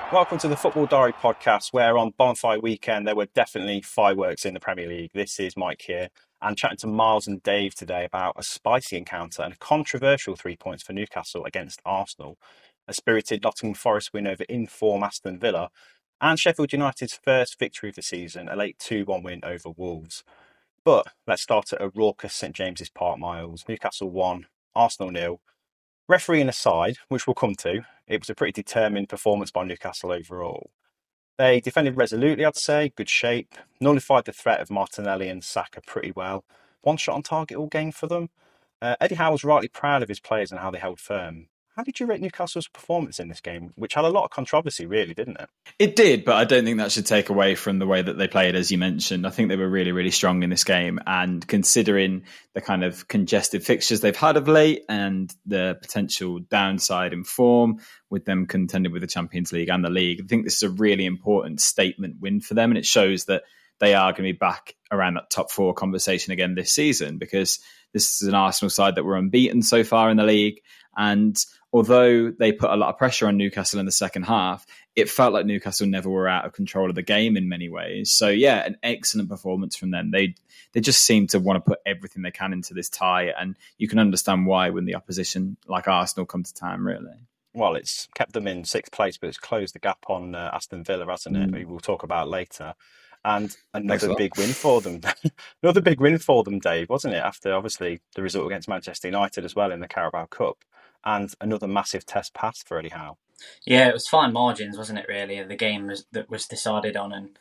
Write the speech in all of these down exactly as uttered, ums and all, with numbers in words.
Welcome to the Football Diary podcast, where on Bonfire Weekend there were definitely fireworks in the Premier League. This is Mike here, and chatting to Miles and Dave today about a spicy encounter and a controversial three points for Newcastle against Arsenal, a spirited Nottingham Forest win over in-form Aston Villa, and Sheffield United's first victory of the season, a late two one win over Wolves. But let's start at a raucous St James's Park, Miles. Newcastle one, Arsenal nil. Refereeing aside, which we'll come to, it was a pretty determined performance by Newcastle overall. They defended resolutely, I'd say, good shape, nullified the threat of Martinelli and Saka pretty well. One shot on target all game for them. Uh, Eddie Howe was rightly proud of his players and how they held firm. How did you rate Newcastle's performance in this game, which had a lot of controversy, really, didn't it? It did, but I don't think that should take away from the way that they played, as you mentioned. I think they were really, really strong in this game. And considering the kind of congested fixtures they've had of late and the potential downside in form with them contending with the Champions League and the league, I think this is a really important statement win for them. And it shows that they are going to be back around that top four conversation again this season, because this is an Arsenal side that were unbeaten so far in the league. And although they put a lot of pressure on Newcastle in the second half, it felt like Newcastle never were out of control of the game in many ways. So yeah, an excellent performance from them. They they just seem to want to put everything they can into this tie, and you can understand why when the opposition like Arsenal come to town, really. Well, it's kept them in sixth place, but it's closed the gap on uh, Aston Villa, hasn't it? Mm. We'll talk about later. And another big win for them. Another big win for them, Dave, wasn't it? After, obviously, the result against Manchester United as well in the Carabao Cup. And another massive test pass for Eddie Howe. Yeah, it was fine margins, wasn't it, really? The game was, that was decided on. And,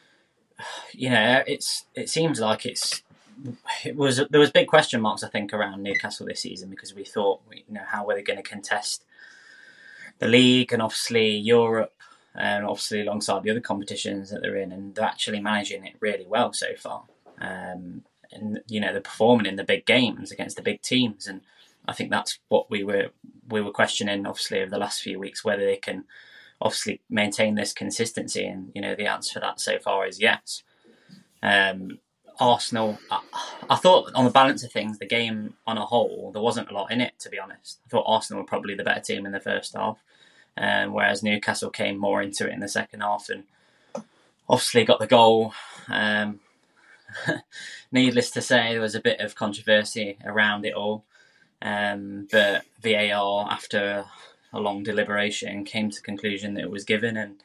you know, it's it seems like it's... It was There was big question marks, I think, around Newcastle this season, because we thought, you know, how were they going to contest the league and obviously Europe, and obviously alongside the other competitions that they're in, and they're actually managing it really well so far. Um, and, you know, they're performing in the big games against the big teams. And I think that's what we were we were questioning, obviously, over the last few weeks, whether they can obviously maintain this consistency. And, you know, the answer to that so far is yes. Um, Arsenal, I, I thought on the balance of things, the game on a whole, there wasn't a lot in it, to be honest. I thought Arsenal were probably the better team in the first half. Um, whereas Newcastle came more into it in the second half and obviously got the goal. Um, needless to say, there was a bit of controversy around it all. Um, but V A R, after a long deliberation, came to the conclusion that it was given. And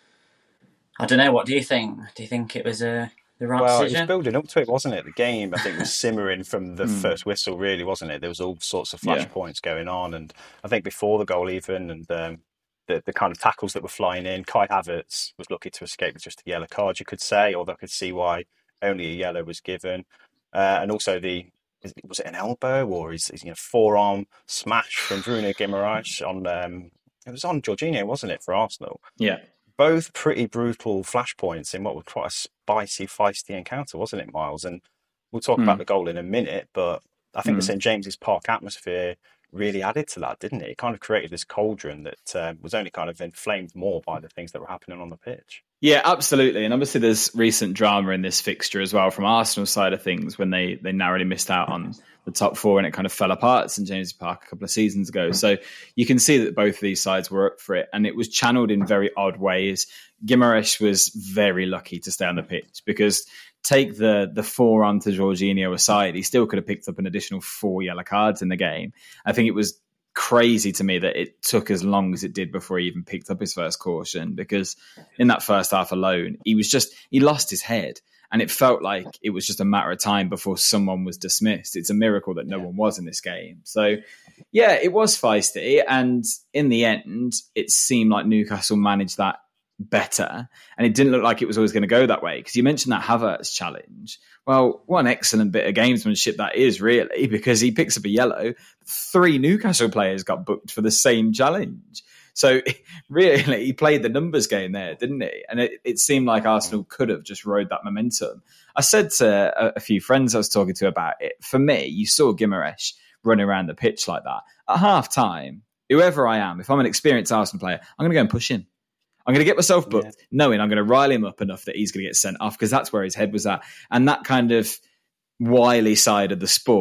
I don't know, what do you think? Do you think it was a, the right well, decision? Well, it was building up to it, wasn't it? The game, I think, was simmering from the mm. first whistle, really, wasn't it? There was all sorts of flashpoints yeah. going on. And I think before the goal even, and... Um, The, the kind of tackles that were flying in. Kai Havertz was lucky to escape with just a yellow card, you could say, although I could see why only a yellow was given. Uh, and also the, was it an elbow or is, is you know, forearm smash from Bruno Guimaraes on, um, it was on Jorginho, wasn't it, for Arsenal? Yeah. Both pretty brutal flashpoints in what was quite a spicy, feisty encounter, wasn't it, Miles? And we'll talk mm. about the goal in a minute, but I think mm. the St James's Park atmosphere really added to that, didn't it? It kind of created this cauldron that uh, was only kind of inflamed more by the things that were happening on the pitch. Yeah, absolutely. And obviously there's recent drama in this fixture as well from Arsenal's side of things, when they, they narrowly missed out on the top four and it kind of fell apart at St James's Park a couple of seasons ago. So you can see that both of these sides were up for it, and it was channeled in very odd ways. Guimaraes was very lucky to stay on the pitch, because take the the forearm to Jorginho aside, he still could have picked up an additional four yellow cards in the game. I think it was crazy to me that it took as long as it did before he even picked up his first caution, because in that first half alone, he was just, he lost his head. And it felt like it was just a matter of time before someone was dismissed. It's a miracle that no one was in this game. So, yeah, it was feisty. And in the end, it seemed like Newcastle managed that better, and it didn't look like it was always going to go that way, because you mentioned that Havertz challenge. Well, what an excellent bit of gamesmanship that is, really, because he picks up a yellow. Three Newcastle players got booked for the same challenge. So really, he played the numbers game there, didn't he? And it, it seemed like Arsenal could have just rode that momentum. I said to a, a few friends I was talking to about it, for me, you saw Guimaraes running around the pitch like that. At half time, whoever I am, if I'm an experienced Arsenal player, I'm going to go and push him. I'm going to get myself booked, yeah. knowing I'm going to rile him up enough that he's going to get sent off, because that's where his head was at. And that kind of wily side of the sport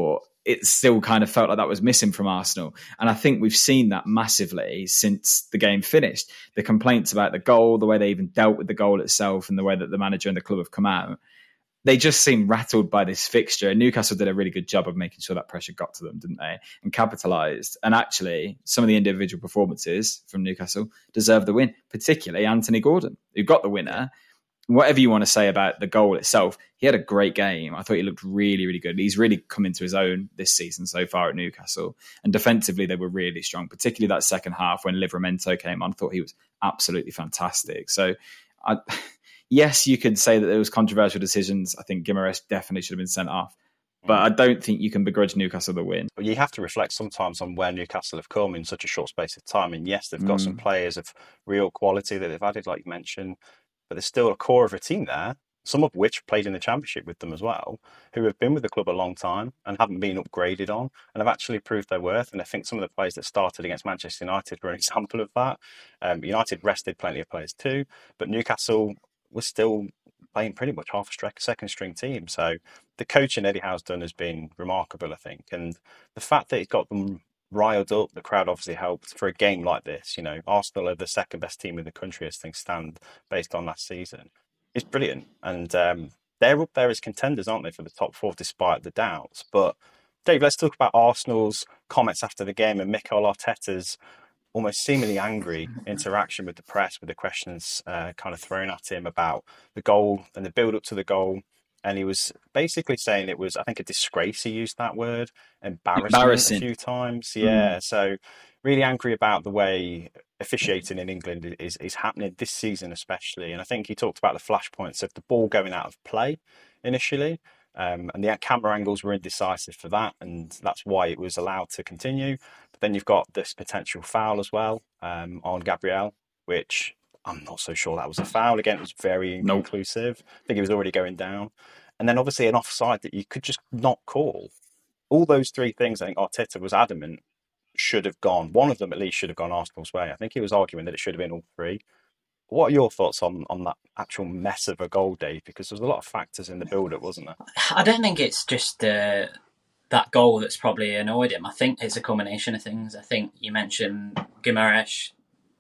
it still kind of felt like that was missing from Arsenal. And I think we've seen that massively since the game finished. The complaints about the goal, the way they even dealt with the goal itself, and the way that the manager and the club have come out, they just seem rattled by this fixture. And Newcastle did a really good job of making sure that pressure got to them, didn't they? And capitalised. And actually, some of the individual performances from Newcastle deserve the win, particularly Anthony Gordon, who got the winner. Whatever you want to say about the goal itself, he had a great game. I thought he looked really, really good. He's really come into his own this season so far at Newcastle. And defensively, they were really strong, particularly that second half when Livramento came on. I thought he was absolutely fantastic. So, I, yes, you could say that there was controversial decisions. I think Guimaraes definitely should have been sent off. But I don't think you can begrudge Newcastle the win. But you have to reflect sometimes on where Newcastle have come in such a short space of time. And yes, they've got mm. some players of real quality that they've added, like you mentioned. But there's still a core of a team there, some of which played in the Championship with them as well, who have been with the club a long time and haven't been upgraded on and have actually proved their worth. And I think some of the players that started against Manchester United were an example of that. Um, United rested plenty of players too, but Newcastle was still playing pretty much half a string, second string team. So the coaching Eddie Howe's done has been remarkable, I think. And the fact that he's got them riled up, the crowd obviously helped for a game like this. You know, Arsenal are the second best team in the country as things stand based on last season. It's brilliant. And um, they're up there as contenders, aren't they, for the top four, despite the doubts. But Dave, let's talk about Arsenal's comments after the game and Mikel Arteta's almost seemingly angry interaction with the press, with the questions uh, kind of thrown at him about the goal and the build up to the goal. And he was basically saying it was, I think, a disgrace. He used that word, embarrassment Embarrassing. a few times. Yeah. Mm. So really angry about the way officiating in England is, is happening this season, especially. And I think he talked about the flashpoints of the ball going out of play initially. Um, and the camera angles were indecisive for that. And that's why it was allowed to continue. But then you've got this potential foul as well um, on Gabriel, which I'm not so sure that was a foul. Again, it was very inconclusive. Nope. I think he was already going down. And then obviously an offside that you could just not call. All those three things, I think Arteta was adamant should have gone. One of them at least should have gone Arsenal's way. I think he was arguing that it should have been all three. What are your thoughts on, on that actual mess of a goal, Dave? Because there was a lot of factors in the build-up, wasn't there? I don't think it's just uh, that goal that's probably annoyed him. I think it's a combination of things. I think you mentioned Guimaraes,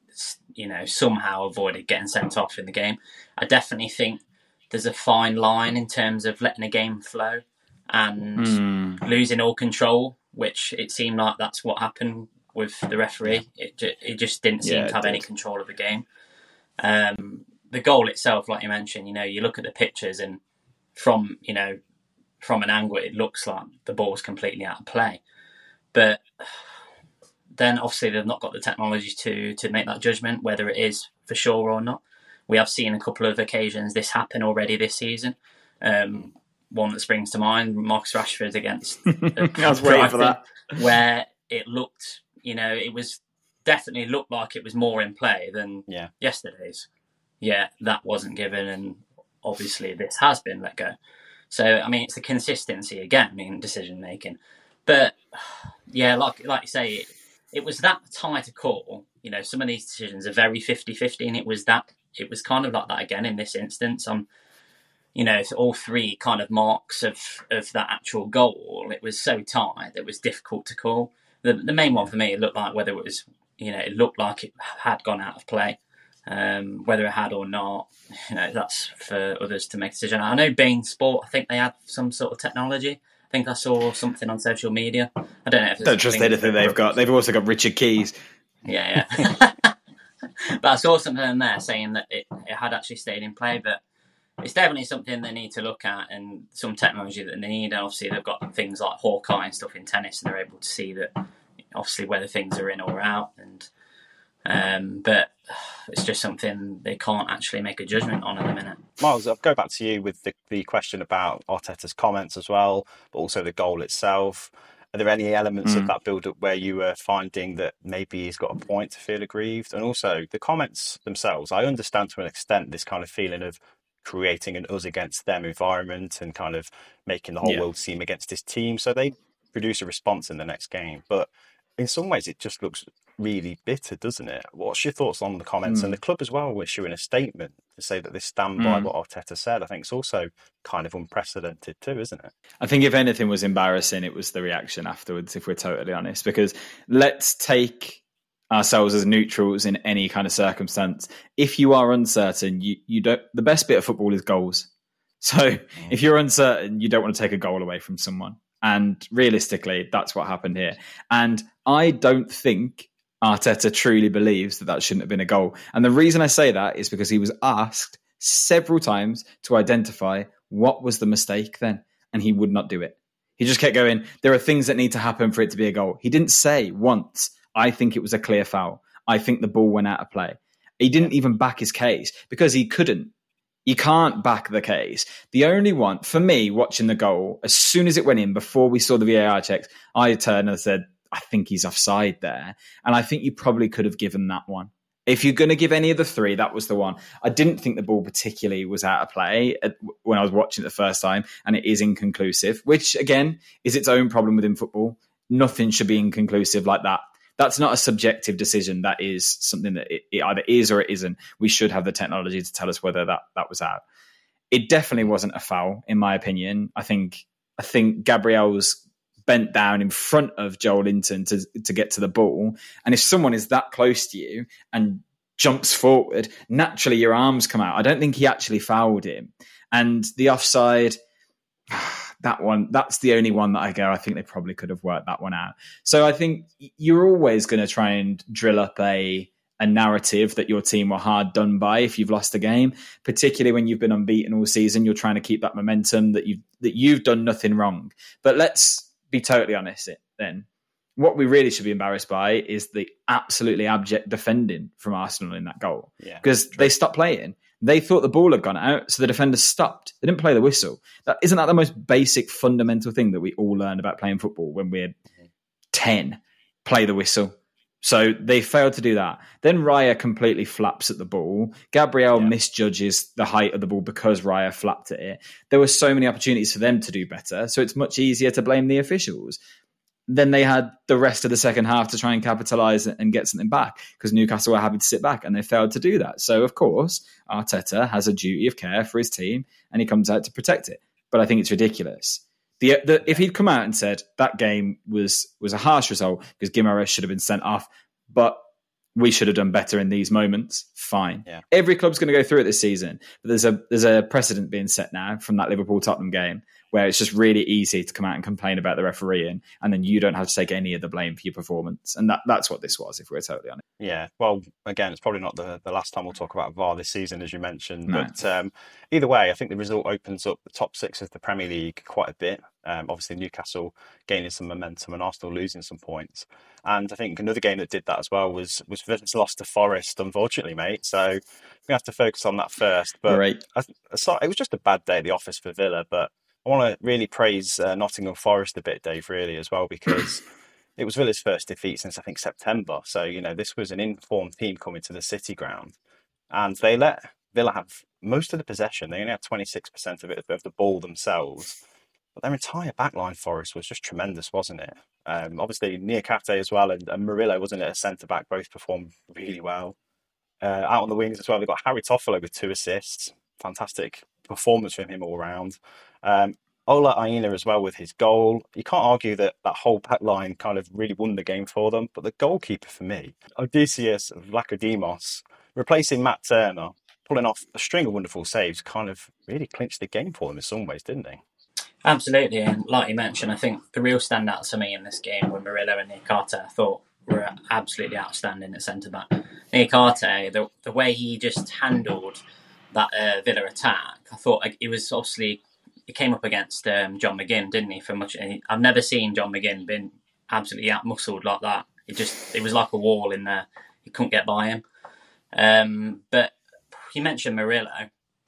you know, somehow avoided getting sent off in the game. I definitely think there's a fine line in terms of letting a game flow and mm. losing all control, which it seemed like that's what happened with the referee. It, it just didn't seem yeah, to have did. any control of the game. Um, the goal itself, like you mentioned, you know, you look at the pictures and from, you know, from an angle, it looks like the ball's completely out of play. But then obviously they've not got the technology to to make that judgment, whether it is for sure or not. We have seen a couple of occasions this happen already this season. Um, one that springs to mind, Marcus Rashford against I was waiting for that. Where it looked, you know, it was definitely looked like it was more in play than yeah. yesterday's. Yeah, that wasn't given, and obviously this has been let go. So, I mean, it's the consistency again in decision making. But yeah, like like you say, it, it was that tight a call. You know, some of these decisions are very fifty-fifty, and it was that. It was kind of like that again in this instance. Um, you know, all three kind of marks of, of that actual goal. It was so tight that it was difficult to call. The the main one for me, it looked like whether it was, you know, it looked like it had gone out of play. Um, whether it had or not, you know, that's for others to make a decision. I know Bein Sport, I think they had some sort of technology. I think I saw something on social media. I don't know if it's don't trust anything they've got. They've also got Richard Keys. Yeah, yeah. But I saw something in there saying that it, it had actually stayed in play, but it's definitely something they need to look at and some technology that they need. And obviously they've got things like Hawkeye and stuff in tennis, and they're able to see that obviously whether things are in or out. And um, but it's just something they can't actually make a judgment on at the minute. Miles, I'll go back to you with the, the question about Arteta's comments as well, but also the goal itself. Are there any elements mm. of that build-up where you were finding that maybe he's got a point to feel aggrieved? And also the comments themselves, I understand to an extent this kind of feeling of creating an us against them environment and kind of making the whole yeah. world seem against this team. So they produce a response in the next game. But in some ways, it just looks really bitter, doesn't it? What's your thoughts on the comments? And the Mm. club as well were issuing a statement to say that they stand by Mm. what Arteta said. I think it's also kind of unprecedented too, isn't it? I think if anything was embarrassing, it was the reaction afterwards, if we're totally honest. Because let's take ourselves as neutrals in any kind of circumstance. If you are uncertain, you, you don't. The best bit of football is goals. So mm. if you're uncertain, you don't want to take a goal away from someone. And realistically, that's what happened here. And I don't think Arteta truly believes that that shouldn't have been a goal. And the reason I say that is because he was asked several times to identify what was the mistake then, and he would not do it. He just kept going, there are things that need to happen for it to be a goal. He didn't say once, I think it was a clear foul. I think the ball went out of play. He didn't even back his case because he couldn't. You can't back the case. The only one, for me, watching the goal, as soon as it went in, before we saw the V A R checks, I turned and said, I think he's offside there. And I think you probably could have given that one. If you're going to give any of the three, that was the one. I didn't think the ball particularly was out of play when I was watching it the first time, and it is inconclusive, which, again, is its own problem within football. Nothing should be inconclusive like that. That's not a subjective decision. That is something that it, it either is or it isn't. We should have the technology to tell us whether that, that was out. It definitely wasn't a foul, in my opinion. I think I think Gabriel's bent down in front of Joelinton to, to get to the ball. And if someone is that close to you and jumps forward, naturally your arms come out. I don't think he actually fouled him. And the offside... That one, that's the only one that I go, I think they probably could have worked that one out. So I think you're always going to try and drill up a, a narrative that your team were hard done by if you've lost a game, particularly when you've been unbeaten all season. You're trying to keep that momentum that you've, that you've done nothing wrong. But let's be totally honest then. What we really should be embarrassed by is the absolutely abject defending from Arsenal in that goal. Because yeah, they stopped playing. They thought the ball had gone out, so the defenders stopped. They didn't play the whistle. That, isn't that the most basic, fundamental thing that we all learn about playing football when we're ten? Play the whistle. So they failed to do that. Then Raya completely flaps at the ball. Gabriel yeah. misjudges the height of the ball because Raya flapped at it. There were so many opportunities for them to do better, so it's much easier to blame the officials. Then they had the rest of the second half to try and capitalise and get something back because Newcastle were happy to sit back and they failed to do that. So, of course, Arteta has a duty of care for his team and he comes out to protect it. But I think it's ridiculous. The, the, if he'd come out and said that game was, was a harsh result because Guimaraes should have been sent off, but we should have done better in these moments, fine. Yeah. Every club's going to go through it this season. But there's a there's a precedent being set now from that Liverpool-Tottenham game where it's just really easy to come out and complain about the refereeing, and then you don't have to take any of the blame for your performance. And that, that's what this was, if we're totally honest. Yeah, well, again, it's probably not the, the last time we'll talk about V A R this season, as you mentioned. No. But um, either way, I think the result opens up the top six of the Premier League quite a bit. Um, obviously, Newcastle gaining some momentum and Arsenal losing some points. And I think another game that did that as well was was Villa's loss to Forest, unfortunately, mate. So we have to focus on that first. But right. I, I saw, it was just a bad day at the office for Villa, but I want to really praise uh, Nottingham Forest a bit, Dave, really, as well, because it was Villa's first defeat since, I think, September. So, you know, this was an informed team coming to the City ground. And they let Villa have most of the possession. They only had twenty-six percent of it of the ball themselves. But their entire backline, Forest, was just tremendous, wasn't it? Um, obviously, Niakate as well and, and Murillo, wasn't it, a centre-back, both performed really well. Uh, out on the wings as well, we've got Harry Toffolo with two assists. Fantastic performance from him all round. Um, Ola Aina as well with his goal. You can't argue that that whole back line kind of really won the game for them. But the goalkeeper for me, Odysseus Vlachodimos, replacing Matt Turner, pulling off a string of wonderful saves, kind of really clinched the game for them in some ways, didn't they? Absolutely. And like you mentioned, I think the real standouts to me in this game were Murillo and Niakate. I thought were absolutely outstanding at centre-back. Niakate, the, the way he just handled that uh, Villa attack, I thought like, it was obviously... He came up against um, John McGinn, didn't he? For much, I've never seen John McGinn been absolutely out-muscled like that. It just, it was like a wall in there. You couldn't get by him. Um, but you mentioned Murillo.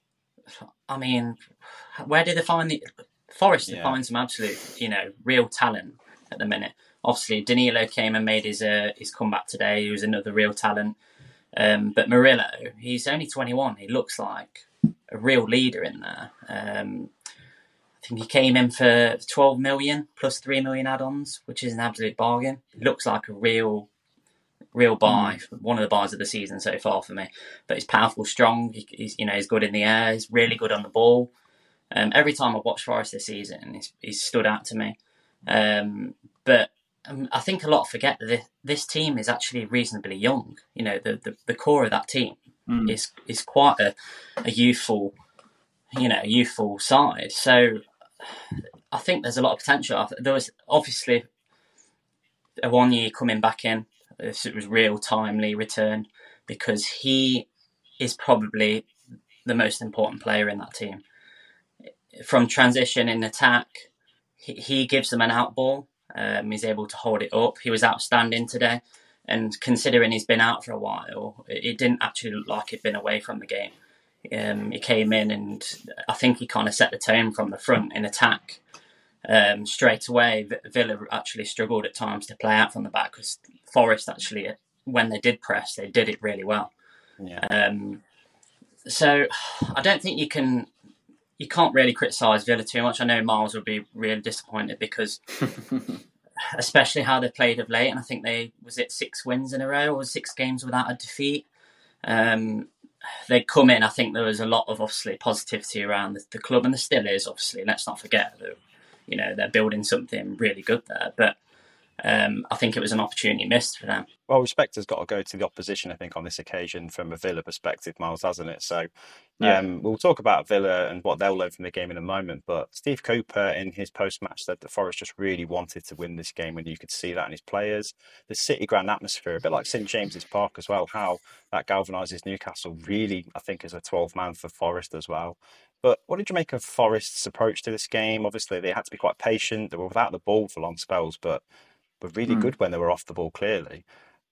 I mean, where did they find the Forest? Yeah. Find some absolute, you know, real talent at the minute. Obviously, Danilo came and made his uh, his comeback today. He was another real talent. Um, but Murillo, he's only twenty-one. He looks like a real leader in there. Um, I I think he came in for twelve million plus three million add-ons, which is an absolute bargain. It looks like a real, real buy, mm. one of the buys of the season so far for me. But he's powerful, strong. He, he's you know he's good in the air. He's really good on the ball. Um, every time I've watched Forest this season, he's, he's stood out to me. Um, but um, I think a lot forget that this, this team is actually reasonably young. You know, the the, the core of that team mm. is is quite a, a youthful. you know, youthful side. So I think there's a lot of potential. There was obviously a one year coming back in. It was real timely return because he is probably the most important player in that team. From transition in attack, he, he gives them an out ball. Um, he's able to hold it up. He was outstanding today. And considering he's been out for a while, it didn't actually look like he'd been away from the game. Um, he came in and I think he kind of set the tone from the front in attack. Um, straight away, Villa actually struggled at times to play out from the back because Forest actually, when they did press, they did it really well. Yeah. Um, so I don't think you can, you can't really criticise Villa too much. I know Miles would be really disappointed because, especially how they played of late, and I think they was it six wins in a row or six games without a defeat. Um, They'd come in, I think there was a lot of obviously positivity around the, the club, and there still is, obviously. Let's not forget that, you know, they're building something really good there. But um, I think it was an opportunity missed for them. Well, respect has got to go to the opposition, I think, on this occasion from a Villa perspective, Miles, hasn't it? So yeah. um, we'll talk about Villa and what they'll learn from the game in a moment. But Steve Cooper, in his post-match, said that Forest just really wanted to win this game, and you could see that in his players. The City Ground atmosphere, a bit like St James's Park as well, how that galvanises Newcastle really, I think, is a twelve man for Forest as well. But what did you make of Forest's approach to this game? Obviously, they had to be quite patient. They were without the ball for long spells, but were really mm. good when they were off the ball, clearly.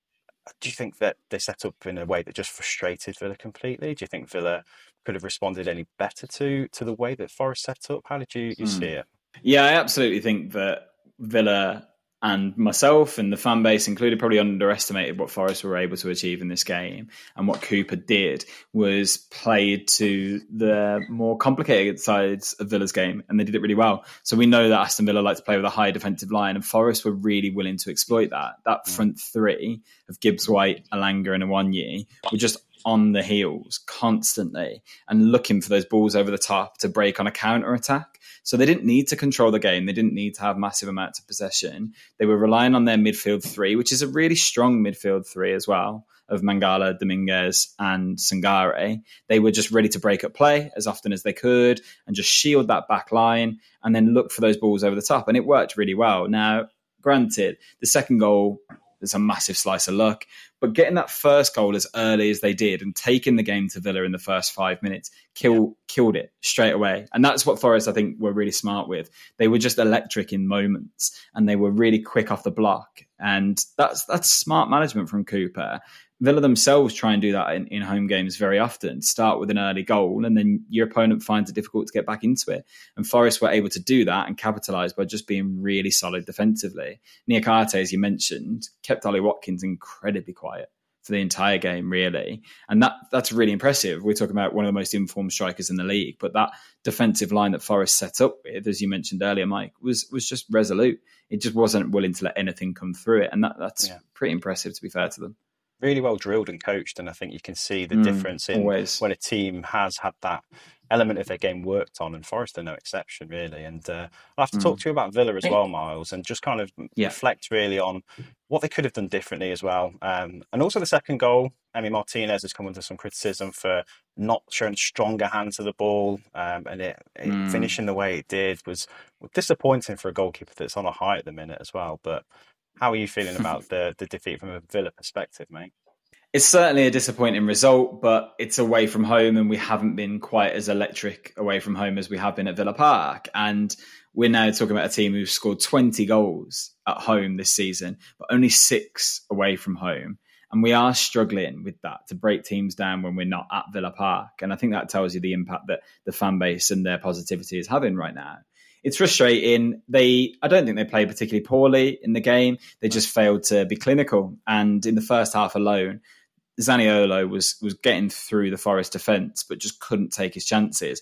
Do you think that they set up in a way that just frustrated Villa completely? Do you think Villa could have responded any better to to the way that Forest set up? How did you, you mm. see it? Yeah, I absolutely think that Villa and myself and the fan base included probably underestimated what Forest were able to achieve in this game. And what Cooper did was played to the more complicated sides of Villa's game, and they did it really well. So we know that Aston Villa like to play with a high defensive line, and Forest were really willing to exploit that. That front three of Gibbs White, Alanga and Awoniyi were just on the heels constantly and looking for those balls over the top to break on a counter-attack. So they didn't need to control the game. They didn't need to have massive amounts of possession. They were relying on their midfield three, which is a really strong midfield three as well, of Mangala, Dominguez and Sangare. They were just ready to break up play as often as they could and just shield that back line and then look for those balls over the top. And it worked really well. Now, granted, the second goal is a massive slice of luck, but getting that first goal as early as they did and taking the game to Villa in the first five minutes kill, killed it straight away. And that's what Forest, I think, were really smart with. They were just electric in moments and they were really quick off the block. And that's that's smart management from Cooper. Villa themselves try and do that in, in home games very often. Start with an early goal and then your opponent finds it difficult to get back into it. And Forest were able to do that and capitalise by just being really solid defensively. Niakate, as you mentioned, kept Ollie Watkins incredibly quiet for the entire game, really. And that that's really impressive. We're talking about one of the most informed strikers in the league, but that defensive line that Forest set up with, as you mentioned earlier, Mike, was was just resolute. It just wasn't willing to let anything come through it. And that that's yeah. pretty impressive, to be fair to them. Really well drilled and coached, and I think you can see the mm, difference in always. when a team has had that element of their game worked on, and Forest are no exception, really. And uh, I'll have to mm. talk to you about Villa as well, Miles, and just kind of yeah. reflect really on what they could have done differently as well. Um, and also the second goal, Emi Martinez has come under some criticism for not showing stronger hands to the ball, um, and it, it mm. finishing the way it did was disappointing for a goalkeeper that's on a high at the minute as well. But how are you feeling about the, the defeat from a Villa perspective, mate? It's certainly a disappointing result, but it's away from home and we haven't been quite as electric away from home as we have been at Villa Park. And we're now talking about a team who's scored twenty goals at home this season, but only six away from home. And we are struggling with that to break teams down when we're not at Villa Park. And I think that tells you the impact that the fan base and their positivity is having right now. It's frustrating. They, I don't think they played particularly poorly in the game. They just failed to be clinical. And in the first half alone, Zaniolo was was getting through the Forest defence, but just couldn't take his chances.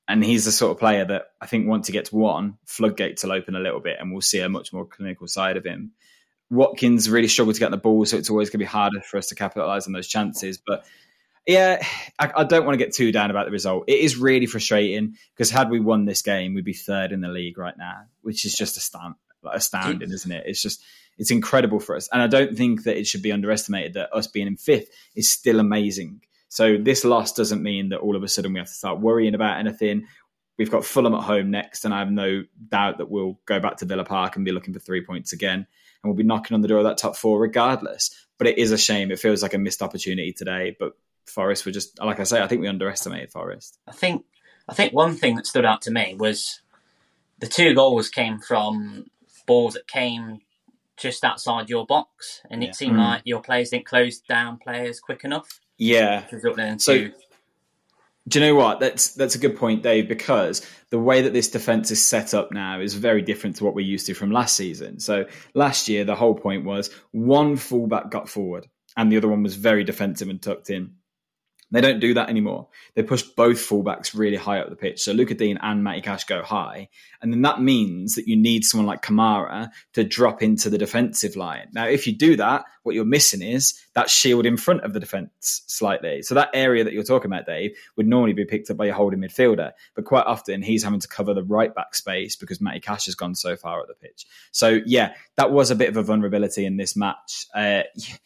And he's the sort of player that I think once he gets one, floodgates will open a little bit and we'll see a much more clinical side of him. Watkins really struggled to get the ball, so it's always going to be harder for us to capitalise on those chances. But yeah, I, I don't want to get too down about the result. It is really frustrating because had we won this game, we'd be third in the league right now, which is just astound, astounding, isn't it? It's just, it's incredible for us. And I don't think that it should be underestimated that us being in fifth is still amazing. So this loss doesn't mean that all of a sudden we have to start worrying about anything. We've got Fulham at home next, and I have no doubt that we'll go back to Villa Park and be looking for three points again. And we'll be knocking on the door of that top four regardless. But it is a shame. It feels like a missed opportunity today. But Forest were just, like I say, I think we underestimated Forest. I think I think one thing that stood out to me was the two goals came from balls that came just outside your box. And it yeah. seemed mm. like your players didn't close down players quick enough. Yeah. So, do you know what? That's that's a good point, Dave, because the way that this defence is set up now is very different to what we're used to from last season. So last year, the whole point was one fullback got forward and the other one was very defensive and tucked in. They don't do that anymore. They push both fullbacks really high up the pitch. So Lucas Digne and Matty Cash go high. And then that means that you need someone like Kamara to drop into the defensive line. Now, if you do that, what you're missing is that shield in front of the defence slightly. So that area that you're talking about, Dave, would normally be picked up by your holding midfielder. But quite often he's having to cover the right back space because Matty Cash has gone so far up the pitch. So yeah, that was a bit of a vulnerability in this match. Uh,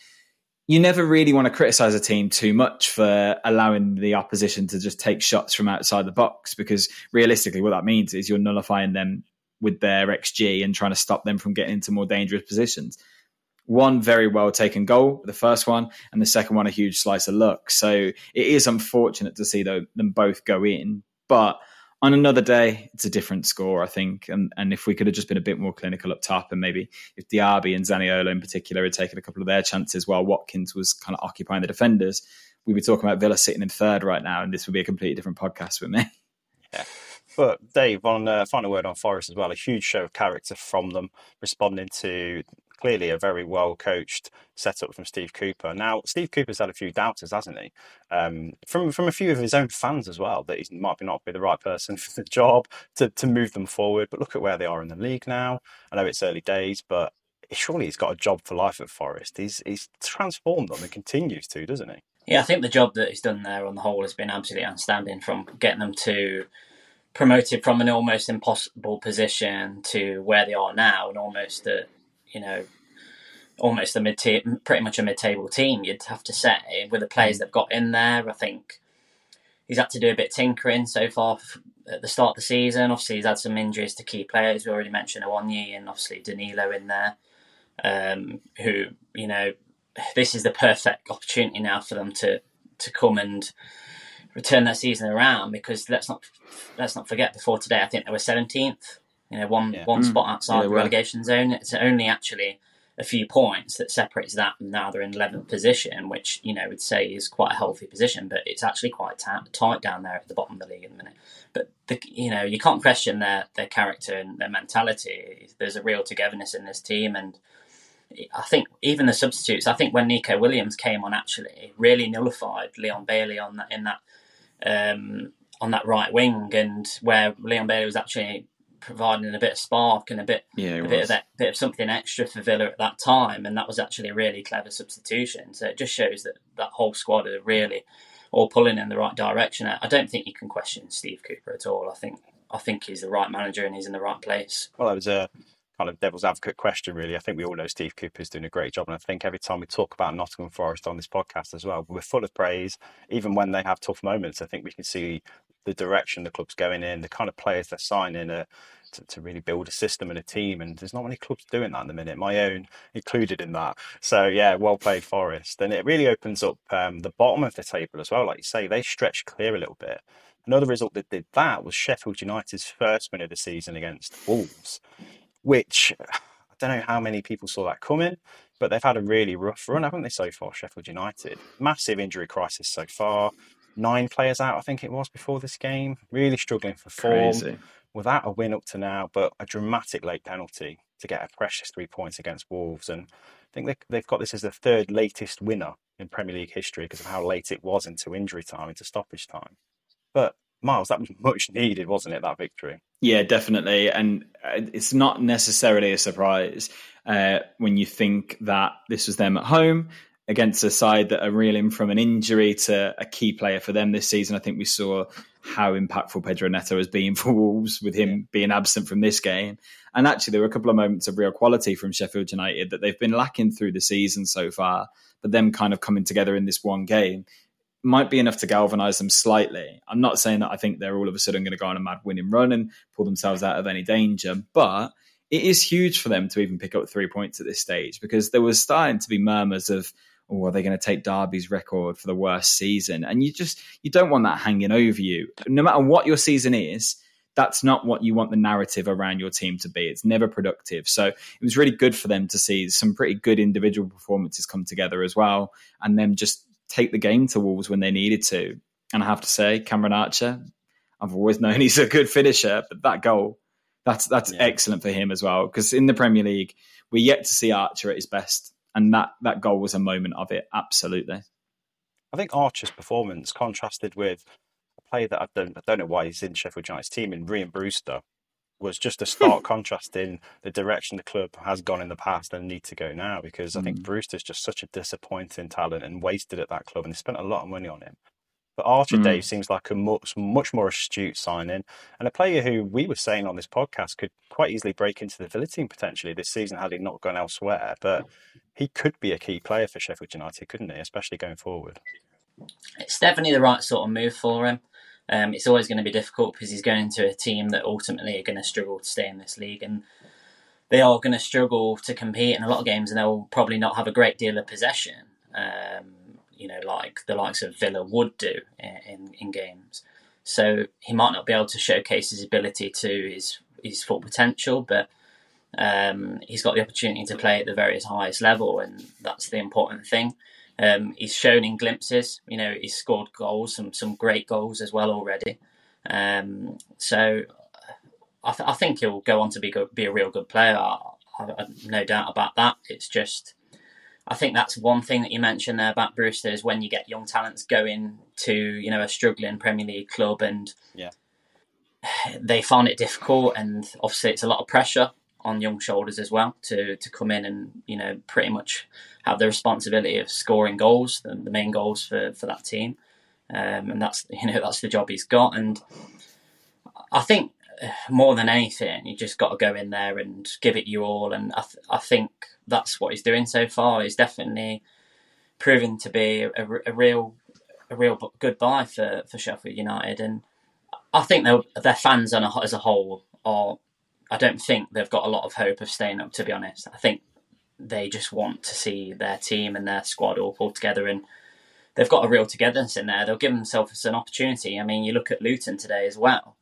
You never really want to criticise a team too much for allowing the opposition to just take shots from outside the box, because realistically what that means is you're nullifying them with their X G and trying to stop them from getting into more dangerous positions. One very well taken goal, the first one, and the second one a huge slice of luck. So it is unfortunate to see them both go in, but on another day, it's a different score, I think. And and if we could have just been a bit more clinical up top, and maybe if Diaby and Zaniolo in particular had taken a couple of their chances while Watkins was kind of occupying the defenders, we'd be talking about Villa sitting in third right now, and this would be a completely different podcast with me. Yeah. But Dave, on uh, final word on Forest as well, a huge show of character from them, responding to clearly a very well-coached setup from Steve Cooper. Now, Steve Cooper's had a few doubters, hasn't he? Um, from from a few of his own fans as well, that he might not be the right person for the job to, to move them forward. But look at where they are in the league now. I know it's early days, but surely he's got a job for life at Forest. He's, he's transformed them and continues to, doesn't he? Yeah, I think the job that he's done there on the whole has been absolutely outstanding, from getting them to promoted from an almost impossible position to where they are now, and almost a, you know, almost a mid pretty much a mid-table team, you'd have to say, with the players they've got in there. I think he's had to do a bit of tinkering so far at the start of the season. Obviously, he's had some injuries to key players. We already mentioned Awoniyi and obviously Danilo in there, um, who, you know, this is the perfect opportunity now for them to to come and return their season around, because let's not let's not forget, before today, I think they were seventeenth, you know, one yeah. one mm. spot outside yeah, the relegation zone. It's only actually a few points that separates that, and now they're in eleventh position, which, you know, would say is quite a healthy position, but it's actually quite t- tight down there at the bottom of the league at the minute. But the, you know, you can't question their their character and their mentality. There's a real togetherness in this team, and I think even the substitutes, I think when Nico Williams came on, actually really nullified Leon Bailey on that in that um, on that right wing, and where Leon Bailey was actually providing a bit of spark and a bit yeah, a bit of that bit of something extra for Villa at that time, and that was actually a really clever substitution. So it just shows that that whole squad are really all pulling in the right direction. I don't think you can question Steve Cooper at all. I think I think he's the right manager and he's in the right place. Well, that was a kind of devil's advocate question, really. I think we all know Steve Cooper's doing a great job, and I think every time we talk about Nottingham Forest on this podcast as well, we're full of praise. Even when they have tough moments, I think we can see the direction the club's going in, the kind of players they're signing uh, to, to really build a system and a team, and there's not many clubs doing that in the minute, my own included in that. So yeah, well played Forest. And it really opens up um, the bottom of the table as well. Like you say, they stretched clear a little bit. Another result that did that was Sheffield United's first win of the season against Wolves, which I don't know how many people saw that coming, but they've had a really rough run, haven't they, so far, Sheffield United? Massive injury crisis so far. Nine players out, I think it was, before this game. Really struggling for form. Crazy. Without a win up to now, but a dramatic late penalty to get a precious three points against Wolves. And I think they, they've got this as the third latest winner in Premier League history because of how late it was into injury time, into stoppage time. But Miles, that was much needed, wasn't it, that victory? Yeah, definitely. And it's not necessarily a surprise uh, when you think that this was them at home against a side that are reeling from an injury to a key player for them this season. I think we saw how impactful Pedro Neto has been for Wolves with him yeah. being absent from this game. And actually, there were a couple of moments of real quality from Sheffield United that they've been lacking through the season so far, but them kind of coming together in this one game might be enough to galvanise them slightly. I'm not saying that I think they're all of a sudden going to go on a mad winning run and pull themselves out of any danger, but it is huge for them to even pick up three points at this stage, because there was starting to be murmurs of, oh, are they going to take Derby's record for the worst season? And you just, you don't want that hanging over you. No matter what your season is, that's not what you want the narrative around your team to be. It's never productive. So it was really good for them to see some pretty good individual performances come together as well, and them just take the game to Wolves when they needed to. And I have to say, Cameron Archer, I've always known he's a good finisher, but that goal, that's that's yeah. excellent for him as well. Because in the Premier League, we're yet to see Archer at his best. And that, that goal was a moment of it, absolutely. I think Archer's performance contrasted with a player that I don't, I don't know why he's in Sheffield United's team, in Ryan Brewster, was just a stark contrast in the direction the club has gone in the past and need to go now, because I think mm. Brewster's just such a disappointing talent and wasted at that club, and they spent a lot of money on him. But Archer mm. Dave seems like a much, much more astute signing, and a player who we were saying on this podcast could quite easily break into the Villa team potentially this season had he not gone elsewhere. But he could be a key player for Sheffield United, couldn't he? Especially going forward. It's definitely the right sort of move for him. Um, it's always going to be difficult because he's going into a team that ultimately are going to struggle to stay in this league, and they are going to struggle to compete in a lot of games, and they'll probably not have a great deal of possession, um, you know, like the likes of Villa would do in, in, in games. So he might not be able to showcase his ability to his, his full potential, but um, he's got the opportunity to play at the very highest level, and that's the important thing. Um, he's shown in glimpses, you know, he's scored goals, some some great goals as well already. Um, so I, th- I think he'll go on to be go- be a real good player. I, I, I, no doubt about that. It's just, I think that's one thing that you mentioned there about Brewster, is when you get young talents going to, you know, a struggling Premier League club, and yeah. they find it difficult, and obviously it's a lot of pressure on young shoulders as well to to come in and, you know, pretty much have the responsibility of scoring goals, the, the main goals for, for that team, um, and that's, you know, that's the job he's got. And I think more than anything, you just got to go in there and give it you all. And I th- I think that's what he's doing so far. He's definitely proven to be a, a real a real good buy for, for Sheffield United. And I think their fans on a, as a whole are, I don't think they've got a lot of hope of staying up, to be honest. I think they just want to see their team and their squad all pulled together, and they've got a real togetherness in there. They'll give themselves an opportunity. I mean, you look at Luton today as well.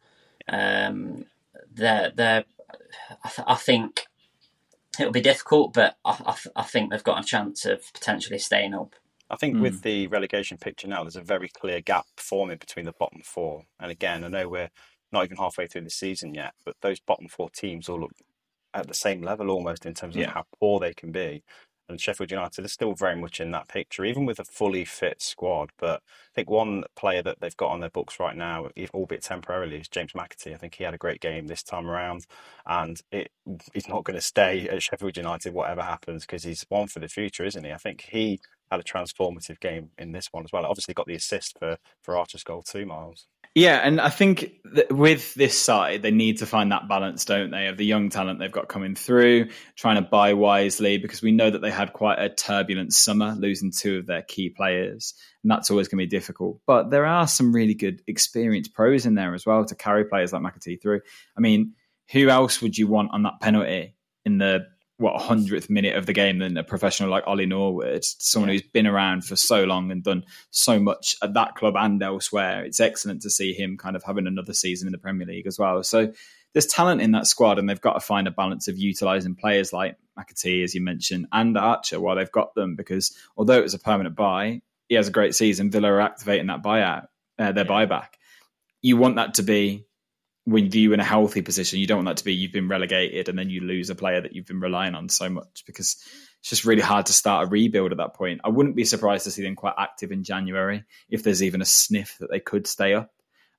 Um, they're, they're, I, th- I think it'll be difficult, but I, I, I think they've got a chance of potentially staying up. I think Mm. with the relegation picture now, there's a very clear gap forming between the bottom four. And again, I know we're not even halfway through the season yet, but those bottom four teams all look at the same level almost in terms of Yeah. how poor they can be. And Sheffield United is still very much in that picture, even with a fully fit squad. But I think one player that they've got on their books right now, albeit temporarily, is James McAtee. I think he had a great game this time around, and it, he's not going to stay at Sheffield United whatever happens, because he's one for the future, isn't he? I think he had a transformative game in this one as well. Obviously got the assist for, for Archer's goal too, Miles. Yeah, and I think that with this side, they need to find that balance, don't they, of the young talent they've got coming through, trying to buy wisely, because we know that they had quite a turbulent summer, losing two of their key players, and that's always going to be difficult. But there are some really good experienced pros in there as well to carry players like McAtee through. I mean, who else would you want on that penalty in the what hundredth minute of the game than a professional like Ollie Norwood, someone yeah. who's been around for so long and done so much at that club and elsewhere. It's excellent to see him kind of having another season in the Premier League as well. So there's talent in that squad, and they've got to find a balance of utilising players like McAtee, as you mentioned, and Archer while they've got them, because although it was a permanent buy, he has a great season. Villa are activating that buyout, uh, their yeah. buyback. You want that to be, when you in a healthy position, you don't want that to be you've been relegated and then you lose a player that you've been relying on so much, because it's just really hard to start a rebuild at that point. I wouldn't be surprised to see them quite active in January if there's even a sniff that they could stay up.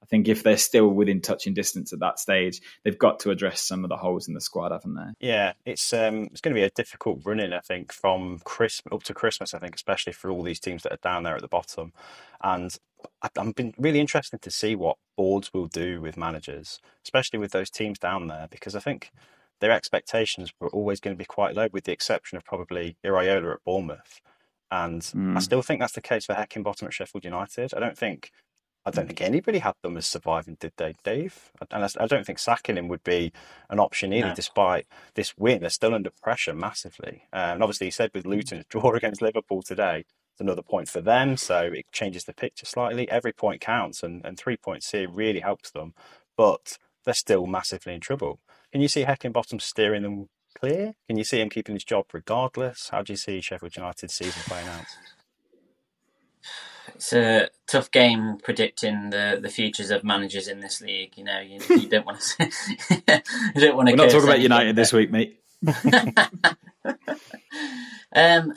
I think if they're still within touching distance at that stage, they've got to address some of the holes in the squad, haven't they? Yeah, it's um, it's going to be a difficult run-in, I think, from Christmas up to Christmas, I think, especially for all these teams that are down there at the bottom. And I've been really interested to see what boards will do with managers, especially with those teams down there, because I think their expectations were always going to be quite low, with the exception of probably Iraola at Bournemouth. And mm. I still think that's the case for Heckingbottom at Sheffield United. I don't think I don't think anybody had them as surviving, did they, Dave? And I don't think sacking him would be an option either, no. Despite this win. They're still under pressure massively. Um, and obviously, he said with Luton's draw against Liverpool today, it's another point for them, so it changes the picture slightly. Every point counts, and, and three points here really helps them. But they're still massively in trouble. Can you see Heckingbottom steering them clear? Can you see him keeping his job regardless? How do you see Sheffield United's season playing out? It's a tough game predicting the, the futures of managers in this league. You know, you, you don't want to. you don't want to. We're not talking about United this week, mate. um,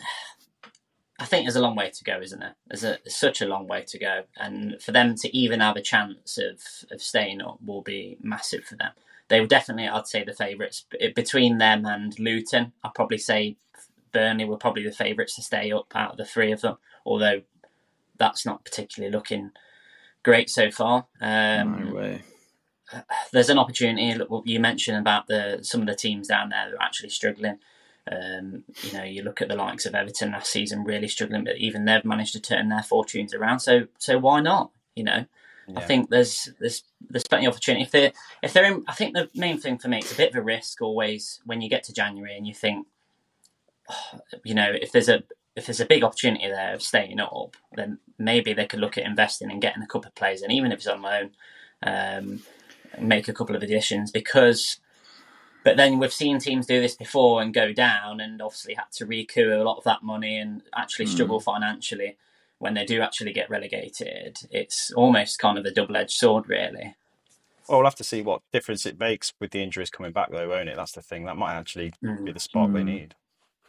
I think there's a long way to go, isn't there? There's, a, there's such a long way to go, and for them to even have a chance of of staying up will be massive for them. They were definitely, I'd say, the favourites between them and Luton. I'd probably say Burnley were probably the favourites to stay up out of the three of them, although that's not particularly looking great so far. Um, no way. There's an opportunity. You mentioned about the some of the teams down there that are actually struggling. Um, you know, you look at the likes of Everton last season, really struggling, but even they've managed to turn their fortunes around. So, so why not? You know, yeah. I think there's there's there's plenty of opportunity. If they if they're in, I think the main thing for me, it's a bit of a risk always when you get to January and you think, oh, you know, if there's a if there's a big opportunity there of staying up, then maybe they could look at investing and getting a couple of players, and even if it's on loan, um, make a couple of additions. Because, but then we've seen teams do this before and go down, and obviously had to recoup a lot of that money and actually struggle mm. financially when they do actually get relegated. It's almost kind of a double-edged sword, really. Well, we'll have to see what difference it makes with the injuries coming back, though, won't it? That's the thing. That might actually mm. be the spark mm. they need.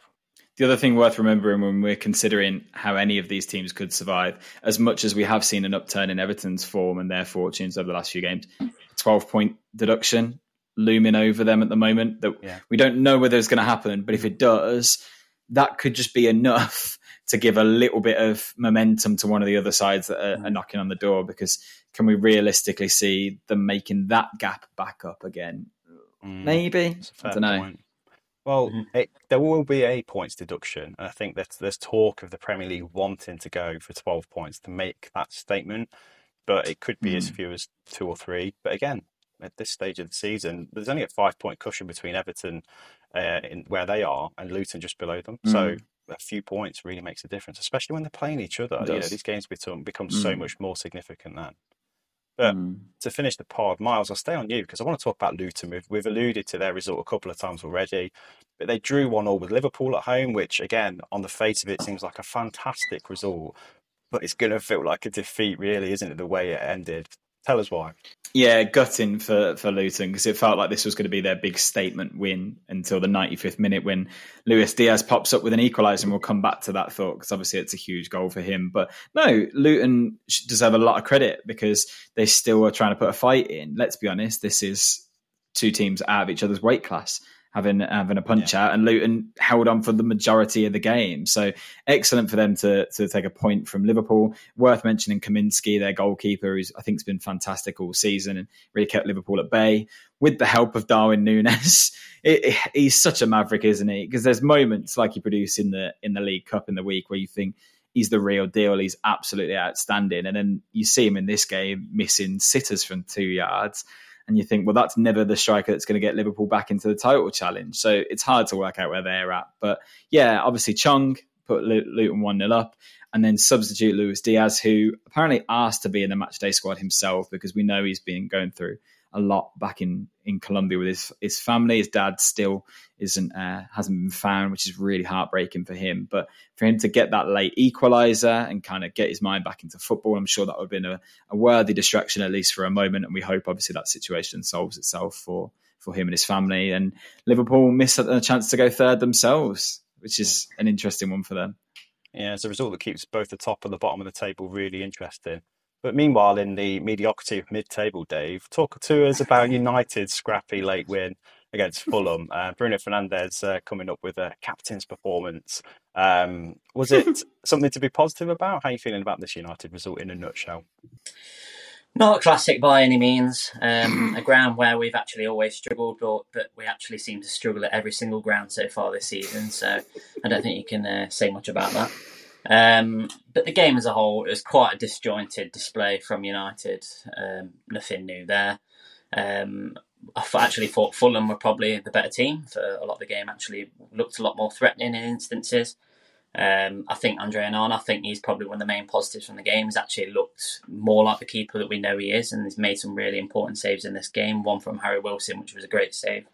The other thing worth remembering when we're considering how any of these teams could survive, as much as we have seen an upturn in Everton's form and their fortunes over the last few games, twelve-point deduction looming over them at the moment. That yeah. we don't know whether it's going to happen, but if it does, that could just be enough to give a little bit of momentum to one of the other sides that are, mm. are knocking on the door. Because can we realistically see them making that gap back up again? Mm. Maybe. I don't know. Point. Well, mm-hmm. it, there will be a points deduction, and I think that there's talk of the Premier League wanting to go for twelve points to make that statement, but it could be mm. as few as two or three. But again, at this stage of the season, there's only a five-point cushion between Everton, uh, in where they are, and Luton just below them. Mm. So a few points really makes a difference, especially when they're playing each other. You know, these games become become mm. so much more significant then. But mm. to finish the pod, Miles, I'll stay on you because I want to talk about Luton. We've, we've alluded to their result a couple of times already, but they drew one all with Liverpool at home, which, again, on the face of it, seems like a fantastic result. But it's going to feel like a defeat, really, isn't it, the way it ended? Tell us why. Yeah, gutting for, for Luton because it felt like this was going to be their big statement win until the ninety-fifth minute when Luis Diaz pops up with an equaliser, and we'll come back to that thought because obviously it's a huge goal for him. But no, Luton deserve a lot of credit because they still are trying to put a fight in. Let's be honest, this is two teams out of each other's weight class. Having having a punch yeah. out, and Luton held on for the majority of the game. So excellent for them to to take a point from Liverpool. Worth mentioning Kaminski, their goalkeeper, who's I think has been fantastic all season and really kept Liverpool at bay with the help of Darwin Núñez. It, it, he's such a maverick, isn't he? Because there's moments like he produced in the in the League Cup in the week where you think he's the real deal. He's absolutely outstanding, and then you see him in this game missing sitters from two yards. And you think, well, that's never the striker that's going to get Liverpool back into the title challenge. So it's hard to work out where they're at. But yeah, obviously Chong put Luton one nil up and then substitute Luis Diaz, who apparently asked to be in the matchday squad himself because we know he's been going through a lot back in, in Colombia with his, his family. His dad still isn't uh, hasn't been found, which is really heartbreaking for him. But for him to get that late equaliser and kind of get his mind back into football, I'm sure that would have been a, a worthy distraction, at least for a moment. And we hope, obviously, that situation solves itself for, for him and his family. And Liverpool miss a chance to go third themselves, which is an interesting one for them. Yeah, it's a result that keeps both the top and the bottom of the table really interesting. But meanwhile, in the mediocrity of mid-table, Dave, talk to us about United's scrappy late win against Fulham. Uh, Bruno Fernandes uh, coming up with a captain's performance. Um, was it something to be positive about? How are you feeling about this United result in a nutshell? Not a classic by any means. Um, a ground where we've actually always struggled, but, but we actually seem to struggle at every single ground so far this season. So I don't think you can uh, say much about that. Um, but the game as a whole is quite a disjointed display from United. Um, nothing new there. Um, I actually thought Fulham were probably the better team for a lot of the game. Actually looked a lot more threatening in instances. Um, I think Andre Onana, I think he's probably one of the main positives from the game. He's actually looked more like the keeper that we know he is, and he's made some really important saves in this game. One from Harry Wilson, which was a great save.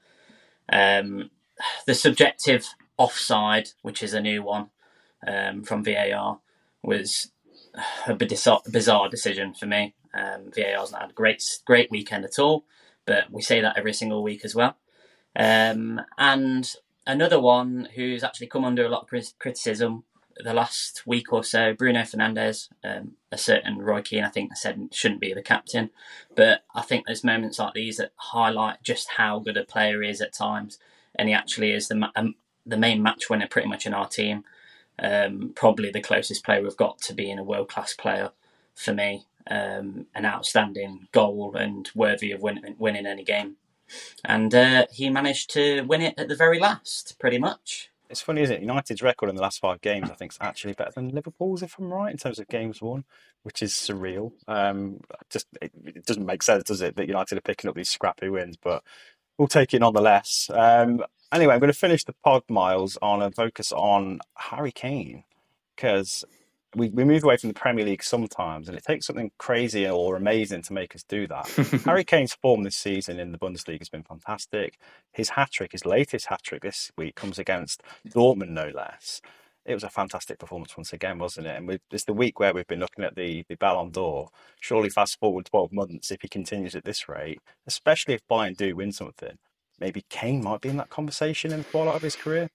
Um, the subjective offside, which is a new one um, from V A R, was a bizarre decision for me. Um, V A R's not had a great, great weekend at all, but we say that every single week as well. Um, and another one who's actually come under a lot of criticism the last week or so, Bruno Fernandes. Um, a certain Roy Keane, I think, said shouldn't be the captain. But I think there's moments like these that highlight just how good a player he is at times. And he actually is the um, the main match winner pretty much in our team. Um, probably the closest player we've got to being a world-class player for me. Um, an outstanding goal and worthy of win- winning any game. And uh, he managed to win it at the very last, pretty much. It's funny, isn't it? United's record in the last five games, I think, is actually better than Liverpool's, if I'm right, in terms of games won, which is surreal. Um, just it, it doesn't make sense, does it, that United are picking up these scrappy wins, but we'll take it nonetheless. Um, anyway, I'm going to finish the pod, Miles, on a focus on Harry Kane, because we, we move away from the Premier League sometimes, and it takes something crazy or amazing to make us do that. Harry Kane's form this season in the Bundesliga has been fantastic. His hat-trick, his latest hat-trick this week, comes against Dortmund, no less. It was a fantastic performance once again, wasn't it? And we, it's the week where we've been looking at the, the Ballon d'Or. Surely fast forward twelve months, if he continues at this rate, especially if Bayern do win something, maybe Kane might be in that conversation in the twilight of his career.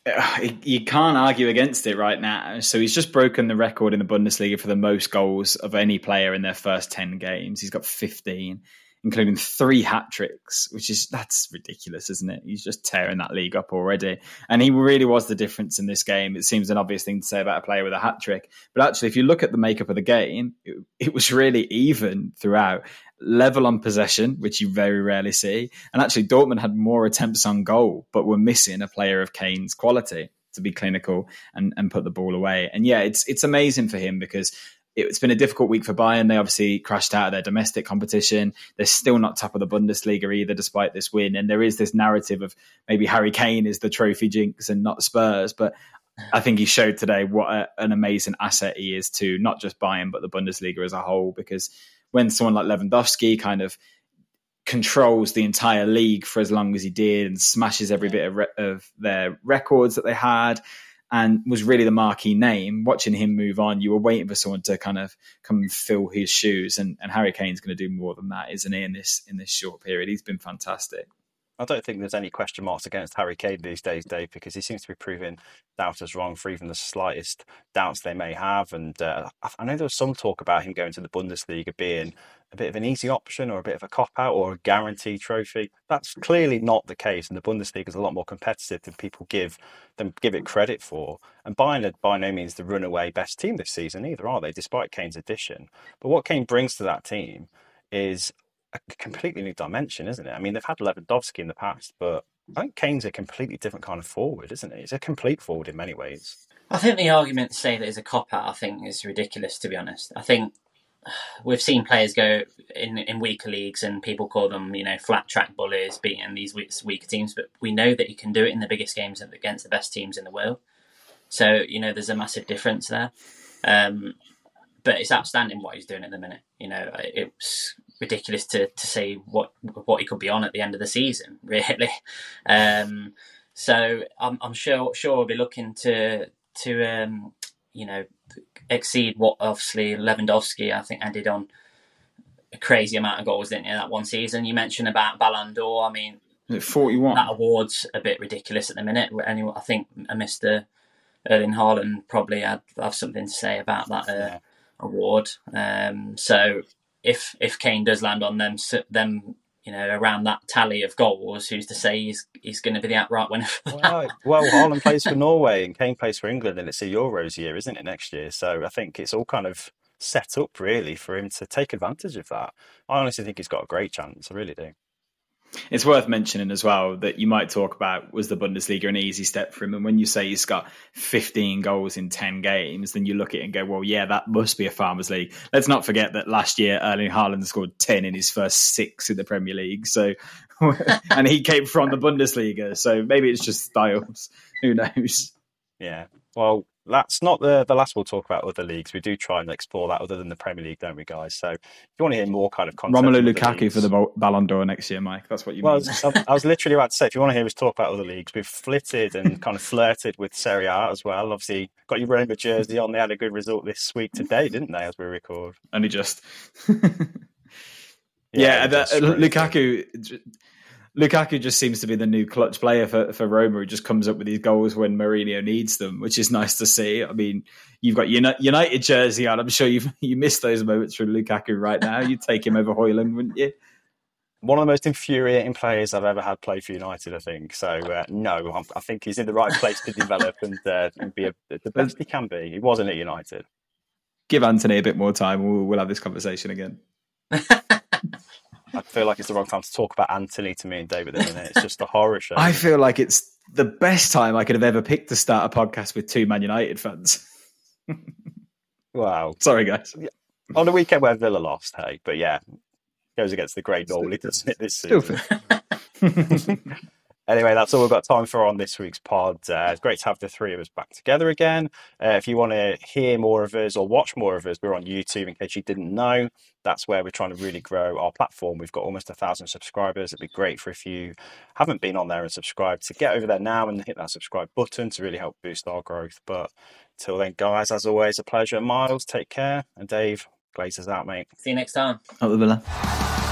You can't argue against it right now. So he's just broken the record in the Bundesliga for the most goals of any player in their first ten games. He's got fifteen, including three hat-tricks, which is, that's ridiculous, isn't it? He's just tearing that league up already. And he really was the difference in this game. It seems an obvious thing to say about a player with a hat-trick. But actually, if you look at the makeup of the game, it, it was really even throughout. Level on possession, which you very rarely see. And actually, Dortmund had more attempts on goal, but were missing a player of Kane's quality to be clinical and, and put the ball away. And yeah, it's it's amazing for him because it's been a difficult week for Bayern. They obviously crashed out of their domestic competition. They're still not top of the Bundesliga either, despite this win. And there is this narrative of maybe Harry Kane is the trophy jinx and not Spurs. But I think he showed today what a, an amazing asset he is to not just Bayern, but the Bundesliga as a whole. Because when someone like Lewandowski kind of controls the entire league for as long as he did and smashes every bit of, re- of their records that they had and was really the marquee name, watching him move on, you were waiting for someone to kind of come and fill his shoes. And, and Harry Kane's going to do more than that, isn't he, in this, in this short period? He's been fantastic. I don't think there's any question marks against Harry Kane these days, Dave, because he seems to be proving doubters wrong for even the slightest doubts they may have. And uh, I know there was some talk about him going to the Bundesliga being a bit of an easy option or a bit of a cop-out or a guaranteed trophy. That's clearly not the case, and the Bundesliga is a lot more competitive than people give them give it credit for. And Bayern are by no means the runaway best team this season either, are they, despite Kane's addition? But what Kane brings to that team is a completely new dimension, isn't it? I mean, they've had Lewandowski in the past, but I think Kane's a completely different kind of forward, isn't he? He's a complete forward in many ways. I think the argument to say that it's a cop-out, I think, is ridiculous, to be honest. I think we've seen players go in, in weaker leagues and people call them, you know, flat-track bullies, beating these weaker teams, but we know that he can do it in the biggest games against the best teams in the world. So, you know, there's a massive difference there. Um, but it's outstanding what he's doing at the minute. You know, it's ridiculous to, to say what what he could be on at the end of the season, really. Um, so I'm, I'm sure sure we'll be looking to to um, you know exceed what obviously Lewandowski I think ended on a crazy amount of goals, didn't he, that one season? You mentioned about Ballon d'Or. I mean, forty-one. That award's a bit ridiculous at the minute. Anyway, I think Mister Erling Haaland probably had have something to say about that. Uh, Yeah. award. Um, so if if Kane does land on them, them you know around that tally of goals, who's to say he's he's going to be the outright winner for that? Well, well, Haaland plays for Norway and Kane plays for England, and it's a Euros year, isn't it, next year? So I think it's all kind of set up really for him to take advantage of that. I honestly think he's got a great chance. I really do. It's worth mentioning as well that you might talk about, was the Bundesliga an easy step for him? And when you say he's got fifteen goals in ten games, then you look at it and go, well, yeah, that must be a Farmers League. Let's not forget that last year Erling Haaland scored ten in his first six in the Premier League. So, and he came from the Bundesliga. So maybe it's just styles. Who knows? Yeah. Well, that's not the, the last we'll talk about other leagues. We do try and explore that other than the Premier League, don't we, guys? So if you want to hear more kind of content... Romelu Lukaku leagues, for the Ballon d'Or next year, Mike. That's what you well, mean. I, I was literally about to say, if you want to hear us talk about other leagues, we've flitted and kind of flirted with Serie A as well. Obviously, got your Roma jersey on. They had a good result this week today, didn't they, as we record? Only just. yeah, yeah, that, Lukaku... Lukaku just seems to be the new clutch player for, for Roma, who just comes up with these goals when Mourinho needs them, which is nice to see. I mean, you've got United jersey on. I'm sure you you miss those moments from Lukaku right now. You'd take him over Højlund, wouldn't you? One of the most infuriating players I've ever had play for United, I think. So, uh, no, I'm, I think he's in the right place to develop and, uh, and be a, the best he can be. He wasn't at United. Give Anthony a bit more time. We'll, we'll have this conversation again. I feel like it's the wrong time to talk about Anthony to me and David at the minute. It's just a horror show. I feel like it's the best time I could have ever picked to start a podcast with two Man United fans. Wow. Sorry, guys. On the weekend where Villa lost, hey. But yeah, goes against the grain normally, doesn't it, this season? Anyway, that's all we've got time for on this week's pod. Uh, it's great to have the three of us back together again. Uh, if you want to hear more of us or watch more of us, we're on YouTube, in case you didn't know. That's where we're trying to really grow our platform. We've got almost a thousand subscribers. It'd be great for if you haven't been on there and subscribed to get over there now and hit that subscribe button to really help boost our growth. But till then, guys, as always, a pleasure. Miles, take care. And Dave, Glazers out, mate. See you next time. Up the Villa.